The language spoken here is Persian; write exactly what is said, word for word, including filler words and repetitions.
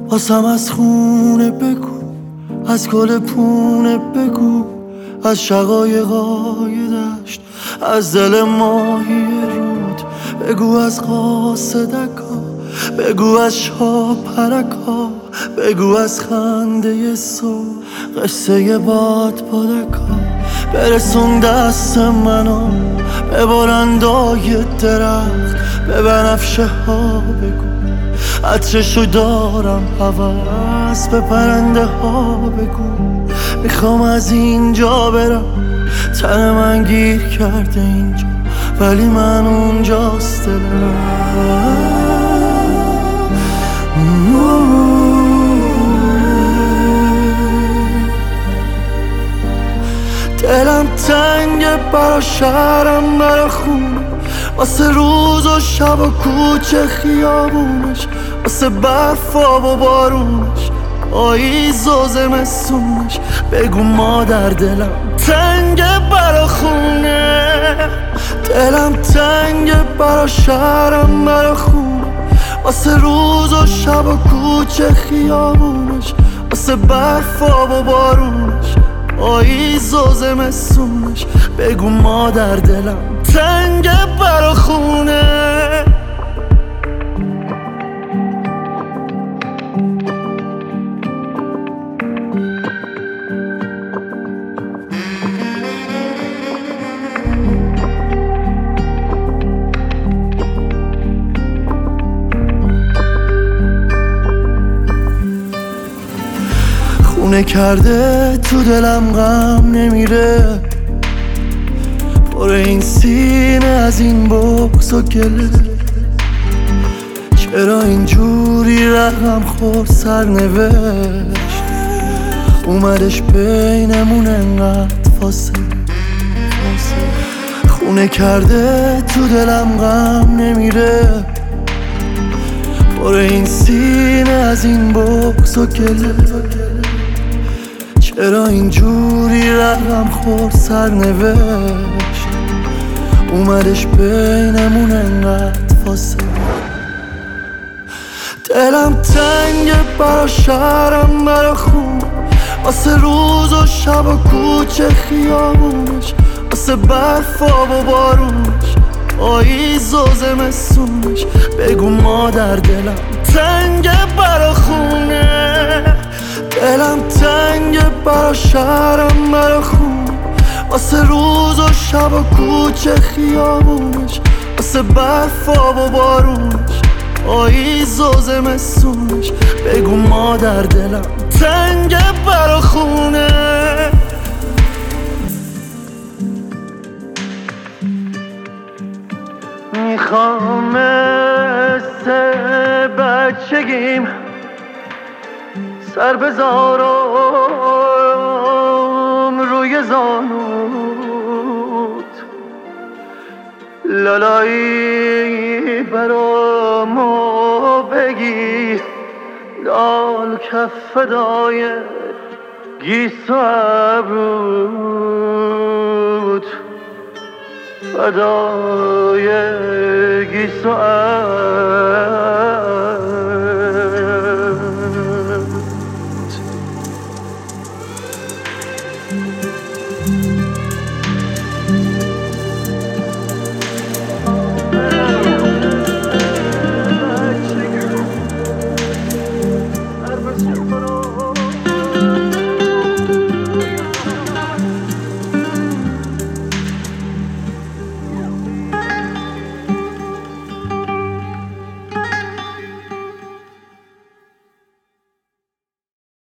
واسم از خونه بگو، از گل پونه بگو، از شقایقای دشت، از دل ماهی رود بگو، از قاصدکا بگو، از شاپرکا بگو، از خنده صبح قصه باد بادکا. برسون دست منو به بلندای درخت، به بنفشه ها بگو عطرشو دارم هوس، به پرنده ها بگو میخوام از اینجا برم. تن من گیر کرده اینجا ولی من اونجاست دلم. دلم تنگه برا شهرم، برا خونه، واسه روز و شب و کوچه خیابونش، واسه برفا و بارونش، آییز و زمستونش. بگو مادر دلم تنگه برا خونه، دلم تنگه برا شهرم، برا خونه، واسه روز و شب و کوچه خیابونش، واسه برفا و بارونش، آییز و زمستونش. بگو مادر دلم تنگه برا خونه. خونه کرده تو دلم غم نمیره، پر این سینه از این بغض و گله. چرا اینجوری رقم خور سرنوشت، اومدش بینمون انقدر فاصله. خونه کرده تو دلم غم نمیره، پر این سینه از این بغض و گله. چرا اینجوری رقم خور سرنوشت، اومدش بینمون انقدر فاصله. دلم تنگه برا شهرم، برا خونه، واسه روز و شب و کوچه خیابونش، واسه برفا و بارونش، آییز و زمستونش. بگو مادر دلم تنگه برا خونه، دلم تنگه برا شهرم، برا خونه، واسه روز و شب و کوچه خیابونش، واسه برفا و بارونش، آییز و زمستونش. بگو مادر دلم تنگه برا خونه. میخوام مثل بچگیم سر بذارم روی زانوت، لالایی برامو بگی، لال کف فدای گیس و ابروت، فدای گیس و ابروت.